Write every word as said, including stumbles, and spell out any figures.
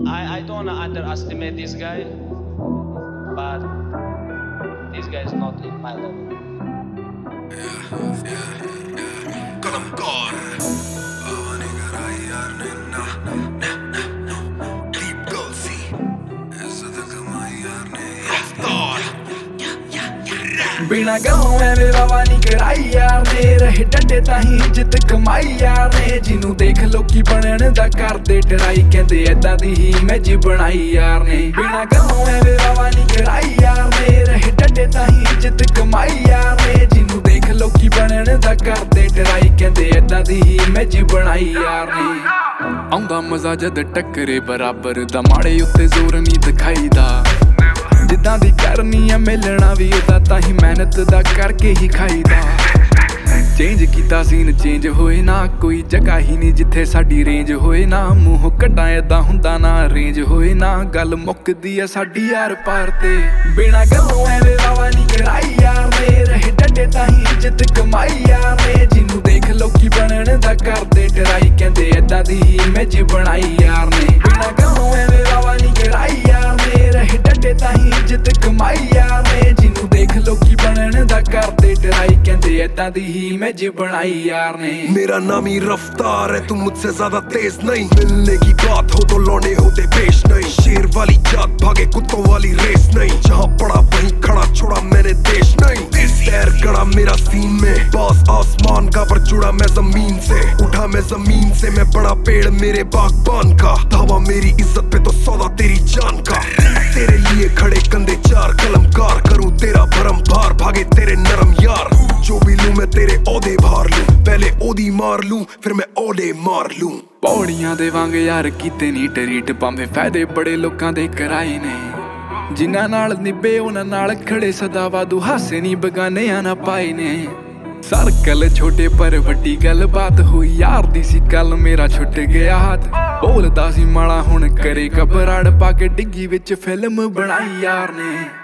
I, I don't underestimate this guy, but this guy is not in my level. Yeah, yeah, yeah. Kalamkar. Baba ne karai yaar ne na na na na. Deep Gulsi. Izzat kamai yaar ne Raftaar. बिना गलों एवें वावा नी कराई यार ने रहे डंडे ताही इज्जत कमाई यार ने जिन्नू देख लोकी बनन दा करदे डराई कहंदे ऐदां दी ही मैं जी बनाई यार ने बिना गलों एवें वावा नी कराई यार ने रहे डंडे ताही इज्जत कमाई यार ने जिन्नू देख लोकी बनन दा करदे डराई कहंदे ऐदां दी ही मैं जी बनाई यार ने आउंदा मजा जद टक्करे बराबर दा माड़े उत्ते जोर नी दिखाईदा जिद्दां दी करनी है मिलना भी उदा ताही मेहनत दा करके ही खाईदा चेंज कीता सीन चेंज होए ना कोई जगह ही नहीं जिथे साडी रेंज होए ना मूंह कड्डां ऐदां हुंदा ना रेंज होए ना गल मुक्कदी है साडी यार पार ते बिना गल्लों एवें वावा नी कराई यार ने रहे डंडे ताही इज्जत कमाई यार ने जिन्नू देख लोकी बनन दा करदे डराई कहंदे ऐदां दी ही मैं जी बनाई यार ने बिना गल्लों एवें वावा नी कराई यार ने रहे डंडे ताही इज्जत कमाई यार ने जिन्नू देख लोकी बनन दा करदे डराई कहंदे ऐदां दी ही मैं जी बनाई यार ने मेरा नाम ही रफ्तार है, तू मुझसे ज्यादा तेज नहीं। मिलने की बात हो तो लौंडे होते पेश नहीं। शेर वाली जात भागे कुत्तों वाली रेस नहीं। जहाँ पड़ा वहीं खड़ा छोड़ा मैंने देश नहीं। पैर गड़ा मेरा सीन में बास आसमान का पर जुड़ा मैं जमीन से। उठा मैं जमीन से मैं बड़ा पेड़ मेरे बागबान का। धावा मेरी इज्जत पे तो सौदा तेरी जान का। तेरे लिए खड़े कंधे चार कलमकार करूं तेरा भरम भार भागे तेरे नरम यार। जो भी लूं मैं तेरे औदे भार लूं पहले ओदी मार लूं फिर मैं औदे मार लूं। पौड़ियां देवांगे यार कीते नी टरीट भावें फायदे बड़े लोकां दे कराए ने जिन्हां नाल निभे उन्हां नाल खड़े सदा वादू हासे नी बगानेयां ना पाए ने। सर्कल छोटे पर वड्डी गल बात हुई यार दी सी कल मेरा छुट गया हाथ बोलदा सी माड़ा हुण करे घबराहट पा के डिग्गी विच फिल्म बनाई यार ने।